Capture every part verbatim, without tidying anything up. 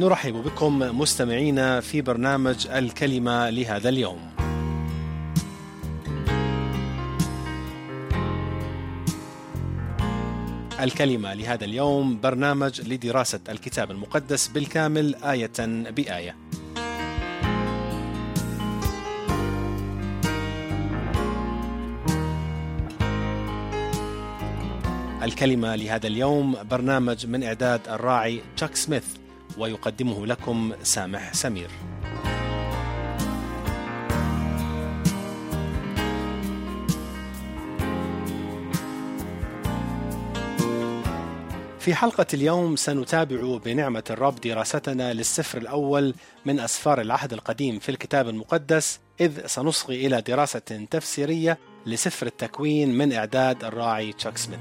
نرحب بكم مستمعينا في برنامج الكلمة لهذا اليوم. الكلمة لهذا اليوم برنامج لدراسة الكتاب المقدس بالكامل آية بآية. الكلمة لهذا اليوم برنامج من إعداد الراعي تشاك سميث، ويقدمه لكم سامح سمير. في حلقة اليوم سنتابع بنعمة الرب دراستنا للسفر الأول من أسفار العهد القديم في الكتاب المقدس، إذ سنصغي إلى دراسة تفسيرية لسفر التكوين من إعداد الراعي تشاك سميث.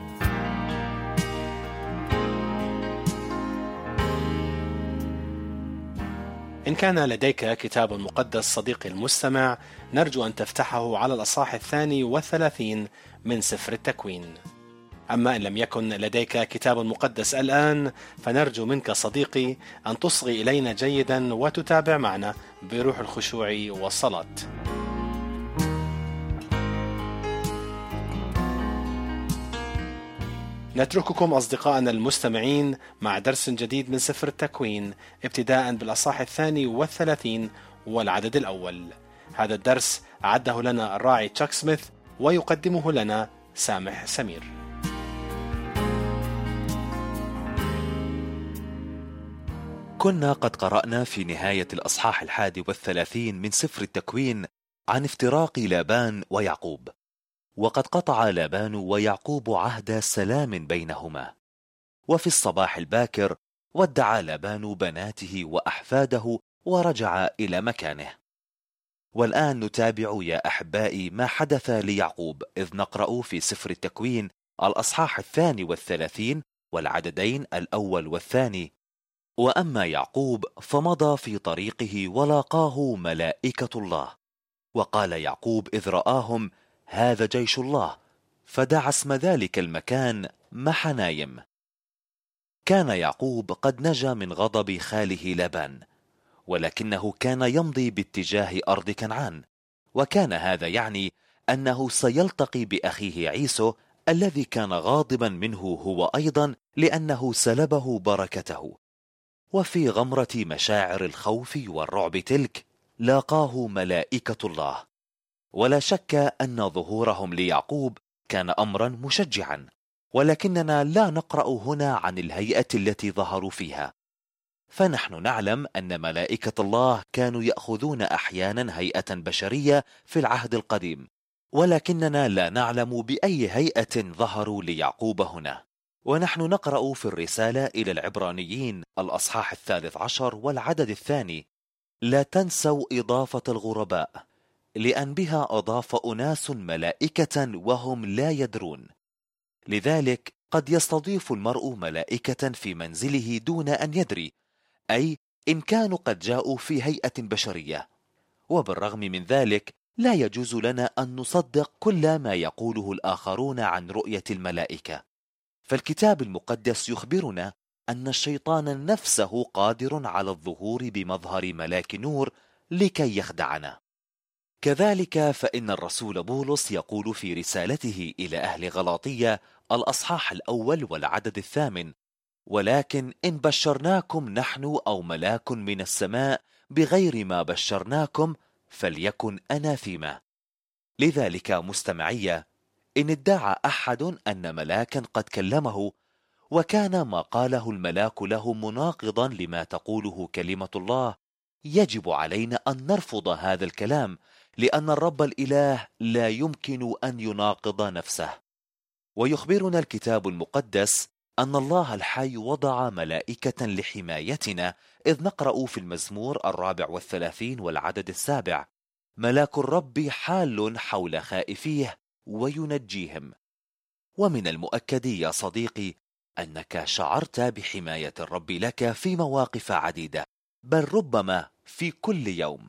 إن كان لديك كتاب مقدس صديقي المستمع، نرجو أن تفتحه على الأصحاح الثاني والثلاثين من سفر التكوين. أما إن لم يكن لديك كتاب مقدس الآن، فنرجو منك صديقي أن تصغي إلينا جيدا وتتابع معنا بروح الخشوع والصلاة. نترككم أصدقائنا المستمعين مع درس جديد من سفر التكوين، ابتداء بالأصحاح الثاني والثلاثين والعدد الأول. هذا الدرس أعده لنا الراعي تشاك سميث، ويقدمه لنا سامح سمير. كنا قد قرأنا في نهاية الأصحاح الحادي والثلاثين من سفر التكوين عن افتراق لابان ويعقوب، وقد قطع لابان ويعقوب عهد سلام بينهما. وفي الصباح الباكر ودع لابان بناته وأحفاده ورجع إلى مكانه. والآن نتابع يا أحبائي ما حدث ليعقوب، إذ نقرأ في سفر التكوين الأصحاح الثاني والثلاثين والعددين الأول والثاني: وأما يعقوب فمضى في طريقه ولاقاه ملائكة الله، وقال يعقوب إذ رآهم: هذا جيش الله، فدعا اسم ذلك المكان محنايم. كان يعقوب قد نجا من غضب خاله لابان، ولكنه كان يمضي باتجاه أرض كنعان، وكان هذا يعني أنه سيلتقي بأخيه عيسو الذي كان غاضبا منه هو أيضا لأنه سلبه بركته. وفي غمرة مشاعر الخوف والرعب تلك لاقاه ملائكة الله، ولا شك أن ظهورهم ليعقوب كان أمرا مشجعا، ولكننا لا نقرأ هنا عن الهيئة التي ظهروا فيها، فنحن نعلم أن ملائكة الله كانوا يأخذون أحيانا هيئة بشرية في العهد القديم، ولكننا لا نعلم بأي هيئة ظهروا ليعقوب هنا. ونحن نقرأ في الرسالة إلى العبرانيين الأصحاح الثالث عشر والعدد الثاني: لا تنسوا إضافة الغرباء، لأن بها أضاف أناس ملائكة وهم لا يدرون. لذلك قد يستضيف المرء ملائكة في منزله دون أن يدري، أي إن كانوا قد جاءوا في هيئة بشرية. وبالرغم من ذلك لا يجوز لنا أن نصدق كل ما يقوله الآخرون عن رؤية الملائكة، فالكتاب المقدس يخبرنا أن الشيطان نفسه قادر على الظهور بمظهر ملاك نور لكي يخدعنا. كذلك فإن الرسول بولس يقول في رسالته إلى أهل غلاطية الأصحاح الأول والعدد الثامن: ولكن إن بشرناكم نحن أو ملاك من السماء بغير ما بشرناكم فليكن أناثيما. لذلك مستمعية، إن ادعى أحد أن ملاكا قد كلمه، وكان ما قاله الملاك له مناقضا لما تقوله كلمة الله، يجب علينا أن نرفض هذا الكلام، لأن الرب الإله لا يمكن أن يناقض نفسه. ويخبرنا الكتاب المقدس أن الله الحي وضع ملائكة لحمايتنا، إذ نقرأ في المزمور الرابع والثلاثين والعدد السابع: ملاك الرب حال حول خائفيه وينجيهم. ومن المؤكد يا صديقي أنك شعرت بحماية الرب لك في مواقف عديدة، بل ربما في كل يوم.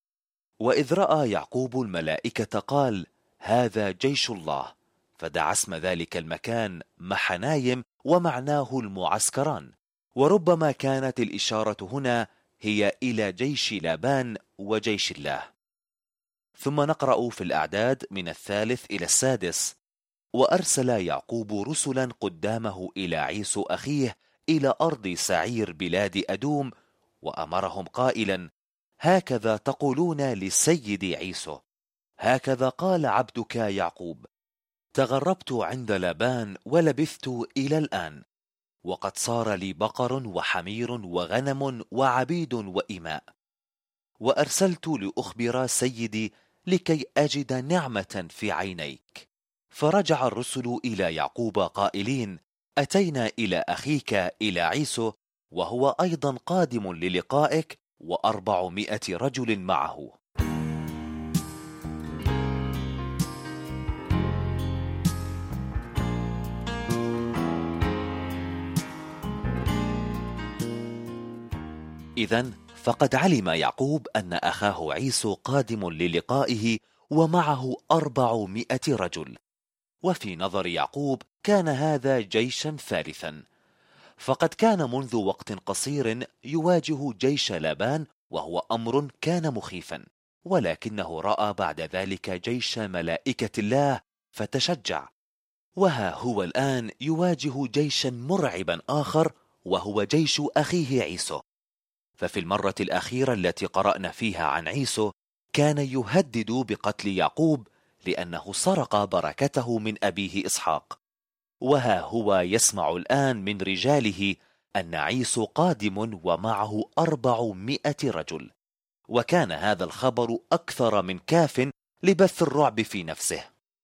وإذ رأى يعقوب الملائكة قال: هذا جيش الله، فدعا اسم ذلك المكان محنايم، ومعناه المعسكران، وربما كانت الإشارة هنا هي إلى جيش لابان وجيش الله. ثم نقرأ في الأعداد من الثالث إلى السادس: وأرسل يعقوب رسلا قدامه إلى عيسو أخيه إلى أرض سعير بلاد أدوم، وأمرهم قائلا: هكذا تقولون للسيد عيسو: هكذا قال عبدك يعقوب: تغربت عند لابان ولبثت إلى الآن، وقد صار لي بقر وحمير وغنم وعبيد وإماء، وأرسلت لأخبر سيدي لكي أجد نعمة في عينيك. فرجع الرسل إلى يعقوب قائلين: أتينا إلى أخيك إلى عيسو، وهو أيضا قادم للقائك، وأربعمائة رجل معه. إذن فقد علم يعقوب أن أخاه عيسو قادم للقائه ومعه أربعمائة رجل، وفي نظر يعقوب كان هذا جيشا ثالثا، فقد كان منذ وقت قصير يواجه جيش لابان، وهو أمر كان مخيفا، ولكنه رأى بعد ذلك جيش ملائكة الله فتشجع، وها هو الآن يواجه جيشا مرعبا آخر، وهو جيش أخيه عيسو. ففي المرة الأخيرة التي قرأنا فيها عن عيسو كان يهدد بقتل يعقوب لأنه سرق بركته من أبيه إسحاق، وها هو يسمع الآن من رجاله أن عيسو قادم ومعه أربعمائة رجل، وكان هذا الخبر أكثر من كاف لبث الرعب في نفسه.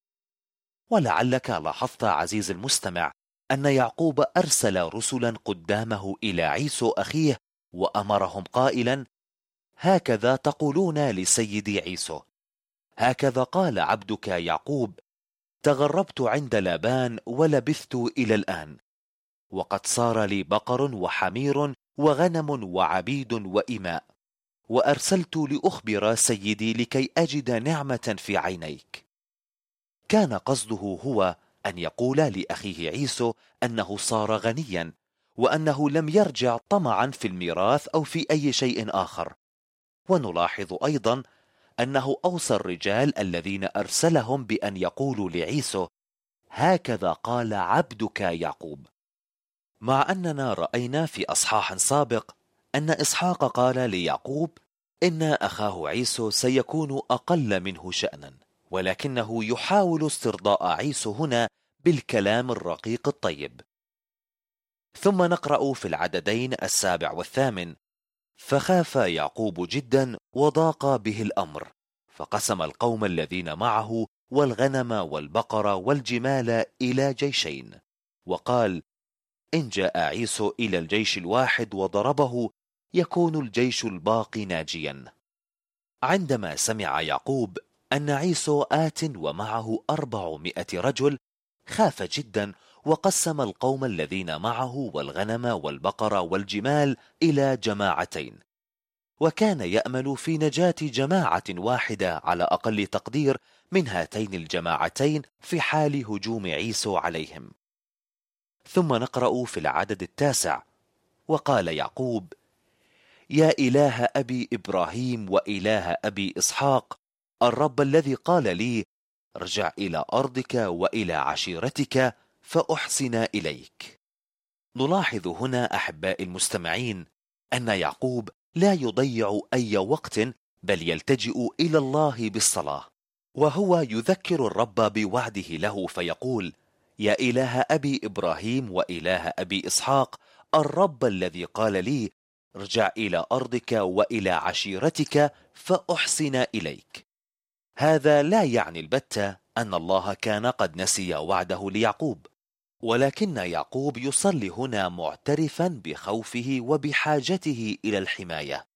ولعلك لاحظت عزيز المستمع أن يعقوب أرسل رسلا قدامه إلى عيسو أخيه وأمرهم قائلا: هكذا تقولون لسيدي عيسو: هكذا قال عبدك يعقوب: تغربت عند لابان ولبثت إلى الآن، وقد صار لي بقر وحمير وغنم وعبيد وإماء، وأرسلت لأخبر سيدي لكي أجد نعمة في عينيك. كان قصده هو أن يقول لأخيه عيسو أنه صار غنيا، وأنه لم يرجع طمعا في الميراث أو في أي شيء آخر. ونلاحظ أيضا أنه أوصى الرجال الذين أرسلهم بأن يقولوا لعيسو: هكذا قال عبدك يعقوب، مع أننا رأينا في أصحاح سابق أن إسحاق قال ليعقوب إن أخاه عيسو سيكون أقل منه شأنا، ولكنه يحاول استرضاء عيسو هنا بالكلام الرقيق الطيب. ثم نقرأ في العددين السابع والثامن: فخاف يعقوب جدا وضاق به الأمر، فقسم القوم الذين معه والغنم والبقر والجمال إلى جيشين، وقال: إن جاء عيسو إلى الجيش الواحد وضربه يكون الجيش الباقي ناجيا. عندما سمع يعقوب أن عيسو آت ومعه أربعمائة رجل خاف جدا، وقسم القوم الذين معه والغنم والبقر والجمال إلى جماعتين، وكان يأمل في نجاة جماعة واحدة على أقل تقدير من هاتين الجماعتين في حال هجوم عيسو عليهم. ثم نقرأ في العدد التاسع: وقال يعقوب: يا إله أبي إبراهيم وإله أبي إسحاق، الرب الذي قال لي: ارجع إلى أرضك وإلى عشيرتك فأحسن إليك. نلاحظ هنا أحباء المستمعين أن يعقوب لا يضيع أي وقت، بل يلتجئ إلى الله بالصلاة، وهو يذكر الرب بوعده له فيقول: يا إله أبي إبراهيم وإله أبي إسحاق، الرب الذي قال لي: ارجع إلى أرضك وإلى عشيرتك فأحسن إليك. هذا لا يعني البتة أن الله كان قد نسي وعده ليعقوب، ولكن يعقوب يصلي هنا معترفا بخوفه وبحاجته إلى الحماية،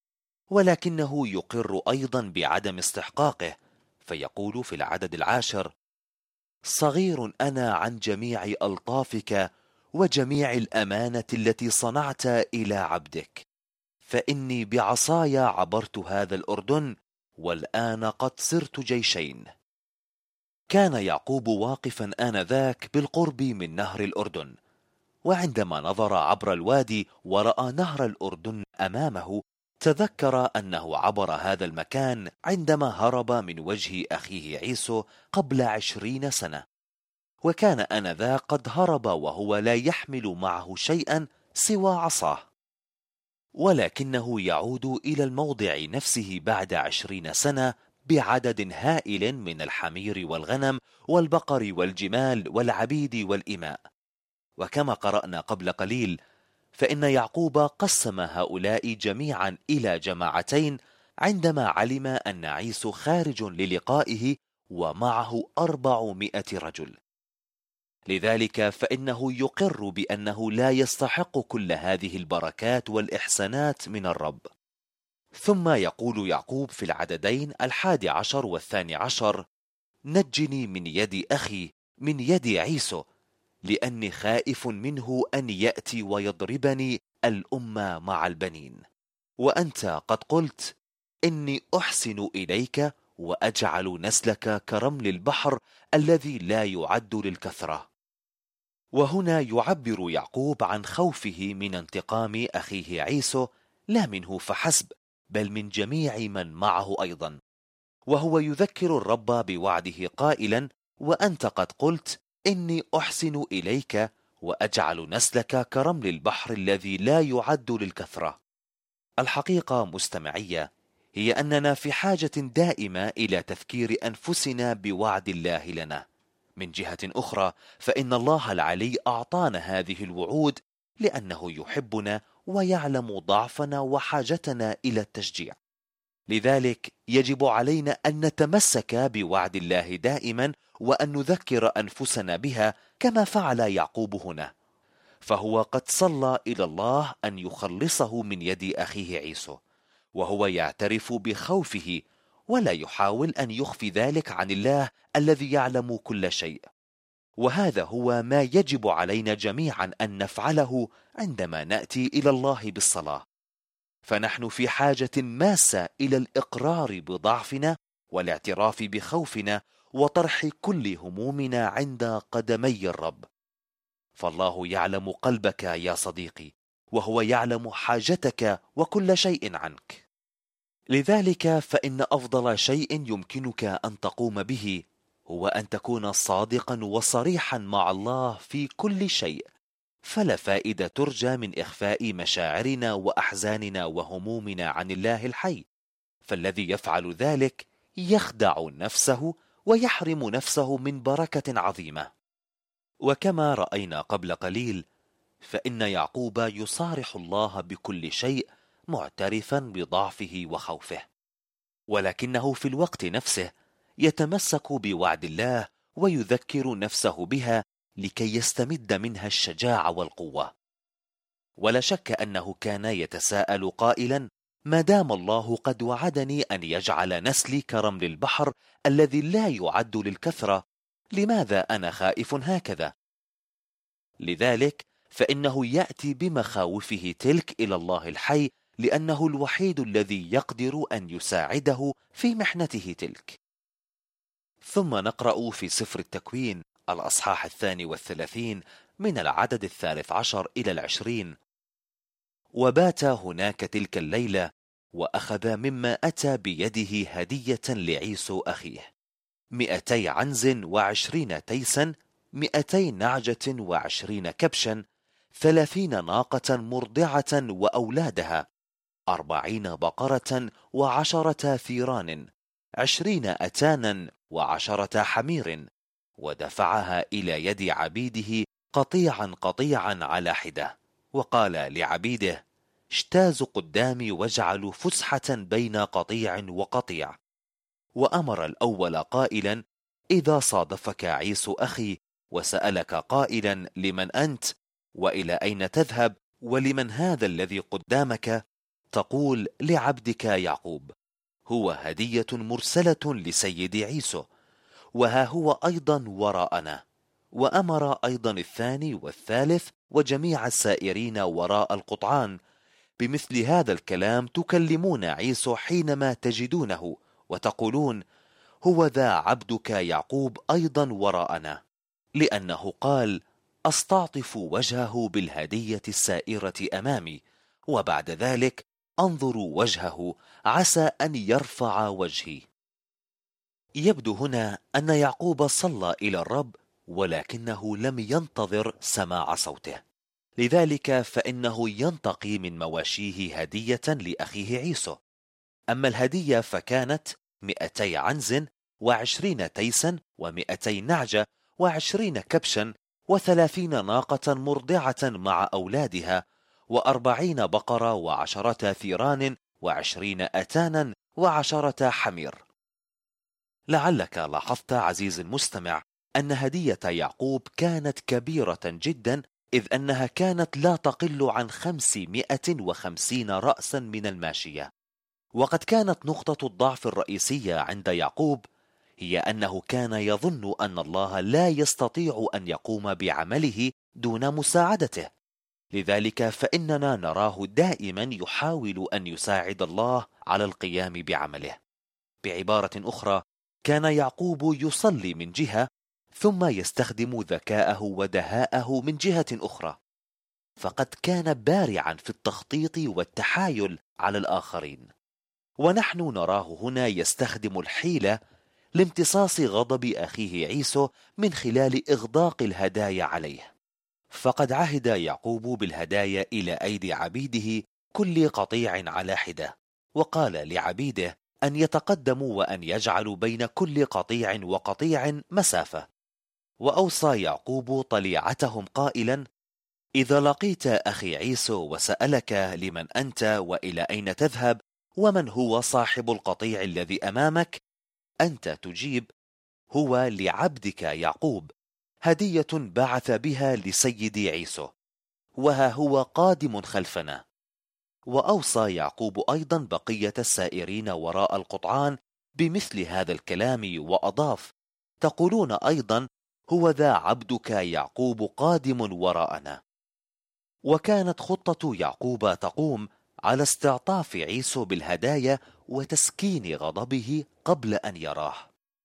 ولكنه يقر أيضا بعدم استحقاقه، فيقول في العدد العاشر: صغير أنا عن جميع ألطافك وجميع الأمانة التي صنعت إلى عبدك، فإني بعصاي عبرت هذا الأردن، والآن قد صرت جيشين. كان يعقوب واقفا آنذاك بالقرب من نهر الأردن، وعندما نظر عبر الوادي ورأى نهر الأردن أمامه تذكر أنه عبر هذا المكان عندما هرب من وجه أخيه عيسو قبل عشرين سنة، وكان آنذاك قد هرب وهو لا يحمل معه شيئا سوى عصاه، ولكنه يعود إلى الموضع نفسه بعد عشرين سنة بعدد هائل من الحمير والغنم والبقر والجمال والعبيد والإماء. وكما قرأنا قبل قليل فإن يعقوب قسم هؤلاء جميعا إلى جماعتين عندما علم أن عيسو خارج للقائه ومعه أربعمائة رجل. لذلك فإنه يقر بأنه لا يستحق كل هذه البركات والإحسانات من الرب. ثم يقول يعقوب في العددين الحادي عشر والثاني عشر: نجني من يد أخي من يد عيسو، لأني خائف منه أن يأتي ويضربني الأمة مع البنين. وأنت قد قلت: إني أحسن إليك وأجعل نسلك كرمل البحر الذي لا يعد للكثرة. وهنا يعبر يعقوب عن خوفه من انتقام أخيه عيسو، لا منه فحسب بل من جميع من معه أيضا. وهو يذكر الرب بوعده قائلا: وأنت قد قلت إني أحسن إليك وأجعل نسلك كرمل البحر الذي لا يعد للكثرة. الحقيقة مستمعية هي أننا في حاجة دائمة إلى تذكير أنفسنا بوعد الله لنا. من جهة أخرى فإن الله العلي أعطانا هذه الوعود لأنه يحبنا ويعلم ضعفنا وحاجتنا إلى التشجيع. لذلك يجب علينا أن نتمسك بوعد الله دائما وأن نذكر أنفسنا بها كما فعل يعقوب هنا، فهو قد صلى إلى الله أن يخلصه من يد أخيه عيسو، وهو يعترف بخوفه ولا يحاول أن يخفي ذلك عن الله الذي يعلم كل شيء. وهذا هو ما يجب علينا جميعا أن نفعله عندما نأتي إلى الله بالصلاة، فنحن في حاجة ماسة إلى الإقرار بضعفنا والاعتراف بخوفنا وطرح كل همومنا عند قدمي الرب. فالله يعلم قلبك يا صديقي، وهو يعلم حاجتك وكل شيء عنك. لذلك فإن أفضل شيء يمكنك أن تقوم به هو أن تكون صادقا وصريحا مع الله في كل شيء، فلا فائدة ترجى من إخفاء مشاعرنا وأحزاننا وهمومنا عن الله الحي، فالذي يفعل ذلك يخدع نفسه ويحرم نفسه من بركة عظيمة. وكما رأينا قبل قليل فإن يعقوب يصارح الله بكل شيء معترفا بضعفه وخوفه، ولكنه في الوقت نفسه يتمسك بوعد الله ويذكر نفسه بها لكي يستمد منها الشجاعة والقوة. ولا شك أنه كان يتساءل قائلا: ما دام الله قد وعدني أن يجعل نسلي كرمل البحر الذي لا يعد للكثرة، لماذا أنا خائف هكذا؟ لذلك فإنه يأتي بمخاوفه تلك إلى الله الحي، لأنه الوحيد الذي يقدر أن يساعده في محنته تلك. ثم نقرأ في سفر التكوين الأصحاح الثاني والثلاثين من العدد الثالث عشر إلى العشرين: وبات هناك تلك الليلة، وأخذ مما أتى بيده هدية لعيسو أخيه: مئتي عنز وعشرين تيسا، مئتي نعجة وعشرين كبشا، ثلاثين ناقة مرضعة وأولادها، أربعين بقرة وعشرة ثيران، عشرين أتانا وعشرة حمير، ودفعها إلى يد عبيده قطيعا قطيعا على حدة، وقال لعبيده: اجتازوا قدامي واجعلوا فسحة بين قطيع وقطيع. وأمر الأول قائلا: إذا صادفك عيسو أخي وسألك قائلا: لمن أنت؟ وإلى أين تذهب؟ ولمن هذا الذي قدامك؟ تقول لعبدك يعقوب: هو هدية مرسلة لسيد عيسو، وها هو أيضا وراءنا. وأمر أيضا الثاني والثالث وجميع السائرين وراء القطعان بمثل هذا الكلام تكلمون عيسو حينما تجدونه، وتقولون: هو ذا عبدك يعقوب أيضا وراءنا، لأنه قال: أستعطف وجهه بالهدية السائرة أمامي، وبعد ذلك أنظر وجهه عسى أن يرفع وجهي. يبدو هنا أن يعقوب صلى إلى الرب، ولكنه لم ينتظر سماع صوته، لذلك فإنه ينتقي من مواشيه هدية لأخيه عيسو. أما الهدية فكانت مئتي عنز وعشرين تيسا ومئتي نعجة وعشرين كبشا وثلاثين ناقة مرضعة مع أولادها وأربعين بقرة وعشرة ثيران وعشرين أتانا وعشرة حمير. لعلك لاحظت عزيزي المستمع أن هدية يعقوب كانت كبيرة جدا، إذ أنها كانت لا تقل عن خمسمائة وخمسين رأسا من الماشية. وقد كانت نقطة الضعف الرئيسية عند يعقوب هي أنه كان يظن أن الله لا يستطيع أن يقوم بعمله دون مساعدته، لذلك فإننا نراه دائما يحاول أن يساعد الله على القيام بعمله. بعبارة أخرى، كان يعقوب يصلي من جهة ثم يستخدم ذكاءه ودهاءه من جهة أخرى، فقد كان بارعا في التخطيط والتحايل على الآخرين. ونحن نراه هنا يستخدم الحيلة لامتصاص غضب أخيه عيسو من خلال إغداق الهدايا عليه. فقد عهد يعقوب بالهدايا إلى أيدي عبيده كل قطيع على حدة، وقال لعبيده أن يتقدموا وأن يجعلوا بين كل قطيع وقطيع مسافة. وأوصى يعقوب طليعتهم قائلا: إذا لقيت أخي عيسو وسألك لمن أنت وإلى أين تذهب ومن هو صاحب القطيع الذي أمامك، أنت تجيب: هو لعبدك يعقوب، هدية بعث بها لسيدي عيسو، وها هو قادم خلفنا. وأوصى يعقوب أيضا بقية السائرين وراء القطعان بمثل هذا الكلام، وأضاف: تقولون أيضا: هو ذا عبدك يعقوب قادم وراءنا. وكانت خطة يعقوب تقوم على استعطاف عيسو بالهدايا وتسكين غضبه قبل أن يراه.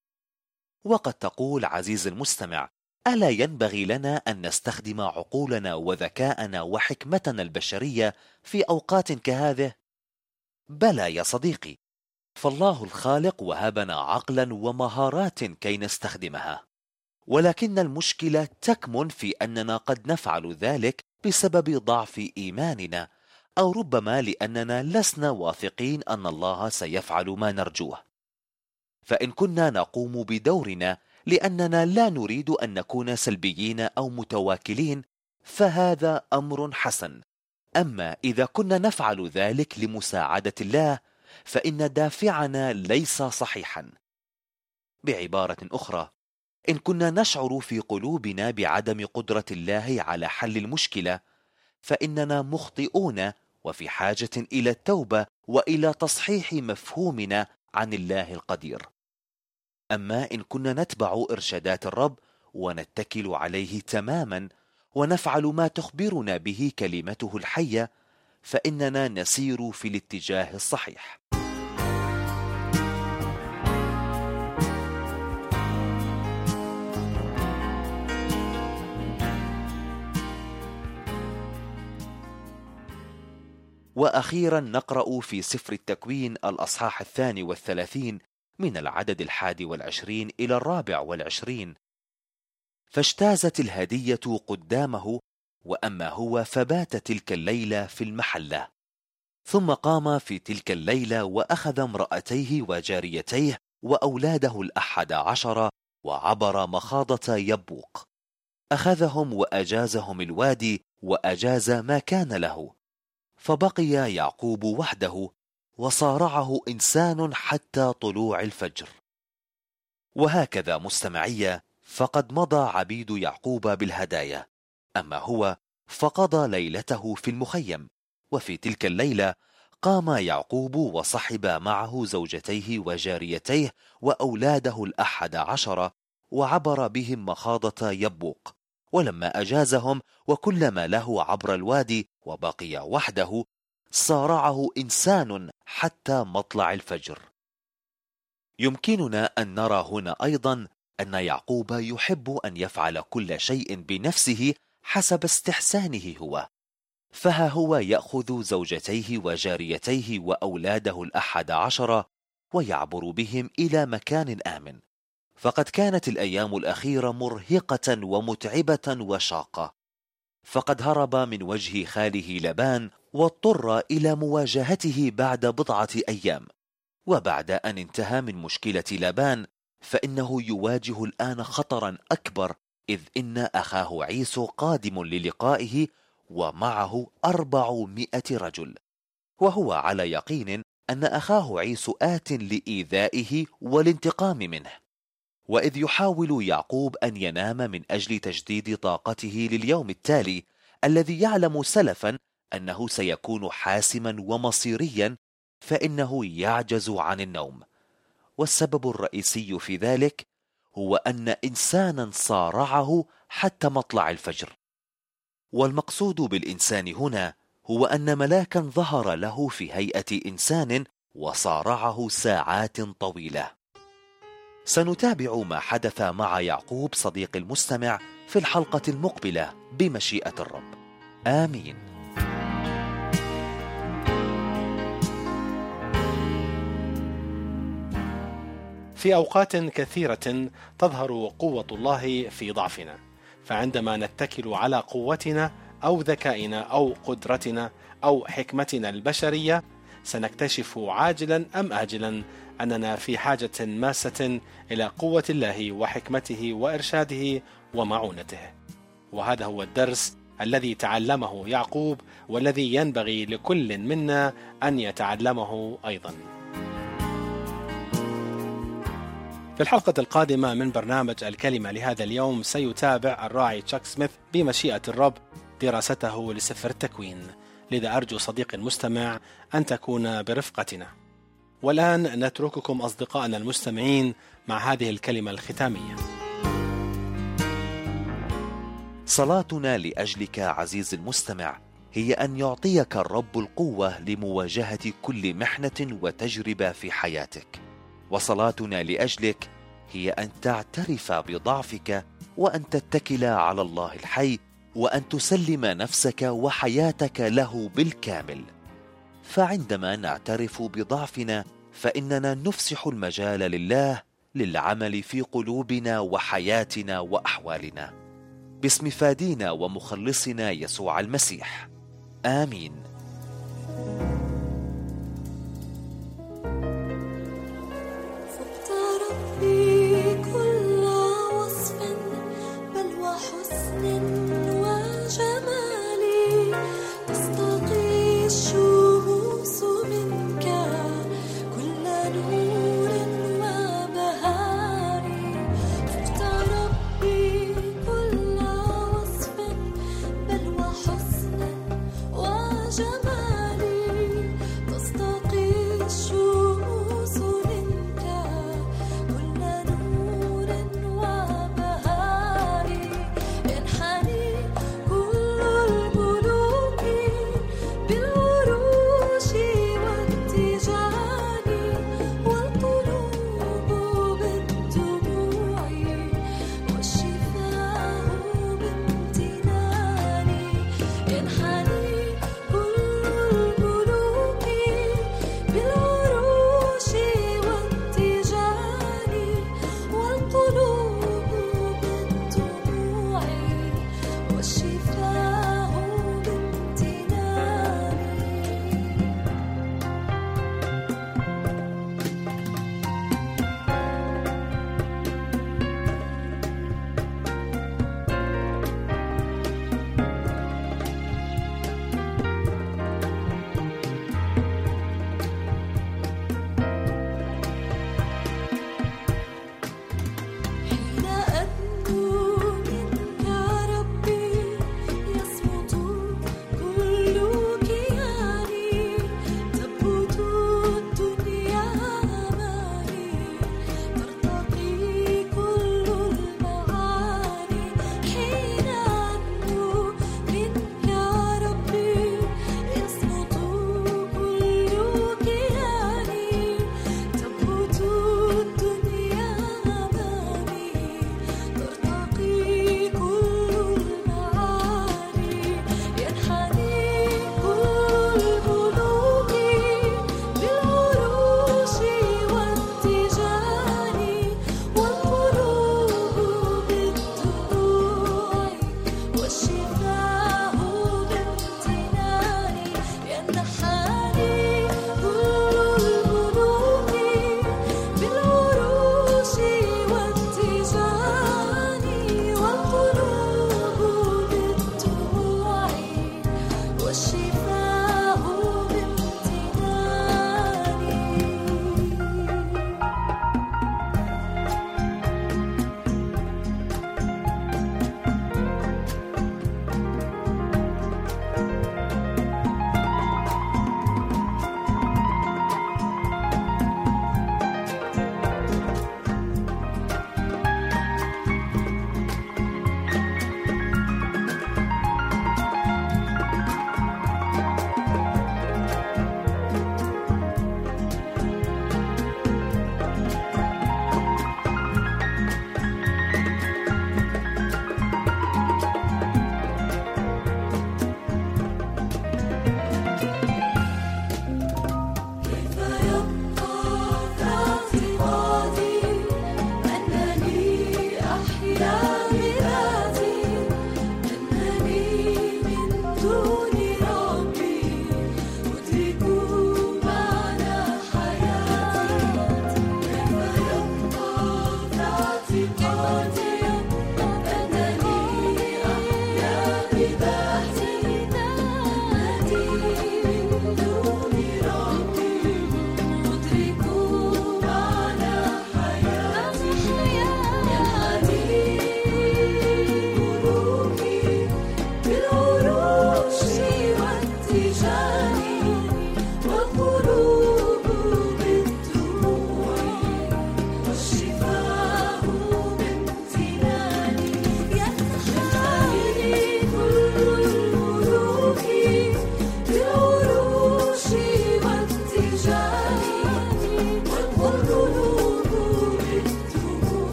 وقد تقول عزيز المستمع: ألا ينبغي لنا أن نستخدم عقولنا وذكاءنا وحكمتنا البشرية في أوقات كهذه؟ بلى يا صديقي، فالله الخالق وهبنا عقلا ومهارات كي نستخدمها، ولكن المشكلة تكمن في أننا قد نفعل ذلك بسبب ضعف إيماننا، أو ربما لأننا لسنا واثقين أن الله سيفعل ما نرجوه. فإن كنا نقوم بدورنا لأننا لا نريد أن نكون سلبيين أو متواكلين فهذا أمر حسن، أما إذا كنا نفعل ذلك لمساعدة الله فإن دافعنا ليس صحيحا. بعبارة أخرى، إن كنا نشعر في قلوبنا بعدم قدرة الله على حل المشكلة فإننا مخطئون وفي حاجة إلى التوبة وإلى تصحيح مفهومنا عن الله القدير. أما إن كنا نتبع إرشادات الرب ونتكل عليه تماما ونفعل ما تخبرنا به كلمته الحية فإننا نسير في الاتجاه الصحيح. وأخيرا نقرأ في سفر التكوين الأصحاح الثاني والثلاثين من العدد الحادي والعشرين إلى الرابع والعشرين: فاجتازت الهدية قدامه، وأما هو فبات تلك الليلة في المحلة. ثم قام في تلك الليلة وأخذ امرأتيه وجاريتيه وأولاده الأحد عشر وعبر مخاضة يبوق. أخذهم وأجازهم الوادي وأجاز ما كان له، فبقي يعقوب وحده وصارعه إنسان حتى طلوع الفجر. وهكذا مستمعية، فقد مضى عبيد يعقوب بالهدايا، أما هو فقضى ليلته في المخيم. وفي تلك الليلة قام يعقوب وصحب معه زوجتيه وجاريتيه وأولاده الأحد عشر وعبر بهم مخاضة يبوق. ولما أجازهم وكل ما له عبر الوادي وبقي وحده، صارعه إنسان حتى مطلع الفجر. يمكننا أن نرى هنا أيضا أن يعقوب يحب أن يفعل كل شيء بنفسه حسب استحسانه هو، فها هو يأخذ زوجتيه وجاريتيه وأولاده الأحد عشر ويعبر بهم إلى مكان آمن. فقد كانت الأيام الأخيرة مرهقة ومتعبة وشاقة، فقد هرب من وجه خاله لابان واضطر إلى مواجهته بعد بضعة أيام. وبعد أن انتهى من مشكلة لابان فإنه يواجه الآن خطرا أكبر، إذ إن أخاه عيسو قادم للقائه ومعه أربعمائة رجل، وهو على يقين أن أخاه عيسو آت لإيذائه والانتقام منه. وإذ يحاول يعقوب أن ينام من أجل تجديد طاقته لليوم التالي الذي يعلم سلفا أنه سيكون حاسما ومصيريا، فإنه يعجز عن النوم. والسبب الرئيسي في ذلك هو أن إنسانا صارعه حتى مطلع الفجر. والمقصود بالإنسان هنا هو أن ملاكا ظهر له في هيئة إنسان وصارعه ساعات طويلة. سنتابع ما حدث مع يعقوب صديق المستمع في الحلقة المقبلة بمشيئة الرب. آمين. في أوقات كثيرة تظهر قوة الله في ضعفنا، فعندما نتكل على قوتنا أو ذكائنا أو قدرتنا أو حكمتنا البشرية سنكتشف عاجلا أم آجلا أننا في حاجة ماسة إلى قوة الله وحكمته وإرشاده ومعونته. وهذا هو الدرس الذي تعلمه يعقوب والذي ينبغي لكل منا أن يتعلمه أيضا. في الحلقة القادمة من برنامج الكلمة لهذا اليوم سيتابع الراعي تشاك سميث بمشيئة الرب دراسته لسفر التكوين، لذا أرجو صديق المستمع أن تكون برفقتنا. والآن نترككم أصدقائنا المستمعين مع هذه الكلمة الختامية. صلاتنا لأجلك عزيز المستمع هي أن يعطيك الرب القوة لمواجهة كل محنة وتجربة في حياتك، وصلاتنا لأجلك هي أن تعترف بضعفك وأن تتكل على الله الحي وأن تسلم نفسك وحياتك له بالكامل. فعندما نعترف بضعفنا فإننا نفسح المجال لله للعمل في قلوبنا وحياتنا وأحوالنا، باسم فادينا ومخلصنا يسوع المسيح. آمين. جمالي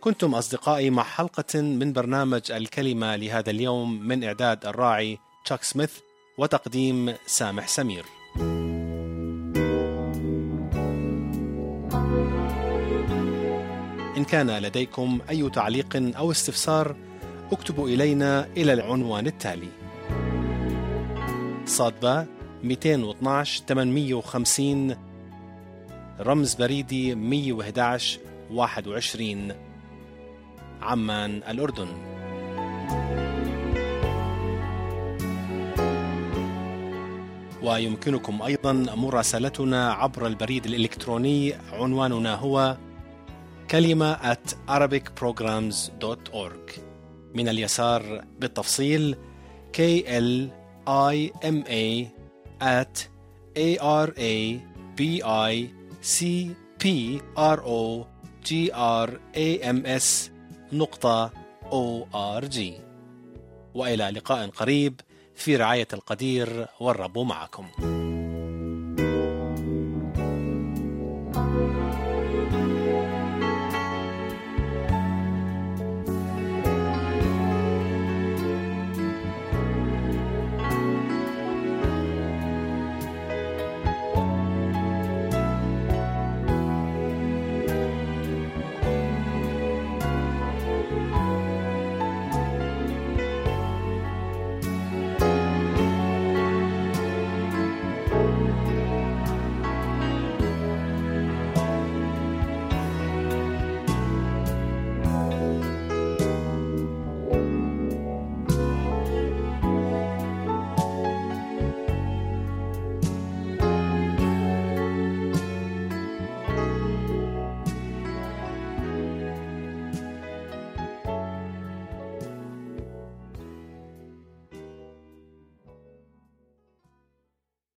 كنتم أصدقائي مع حلقة من برنامج الكلمة لهذا اليوم من إعداد الراعي تشاك سميث وتقديم سامح سمير. إن كان لديكم أي تعليق أو استفسار اكتبوا إلينا إلى العنوان التالي: صادبة مئتين واثناشر ثمانمئة وخمسين، رمز بريدي مئة وأحد عشر واحد وعشرين، عمان الأردن. ويمكنكم أيضا مراسلتنا عبر البريد الإلكتروني، عنواننا هو كلمة at arabic programs dot org. من اليسار بالتفصيل K L I M A at A R A B I C P R O G R A M S نقطة O R G. وإلى لقاء قريب في رعاية القدير، والرب معكم.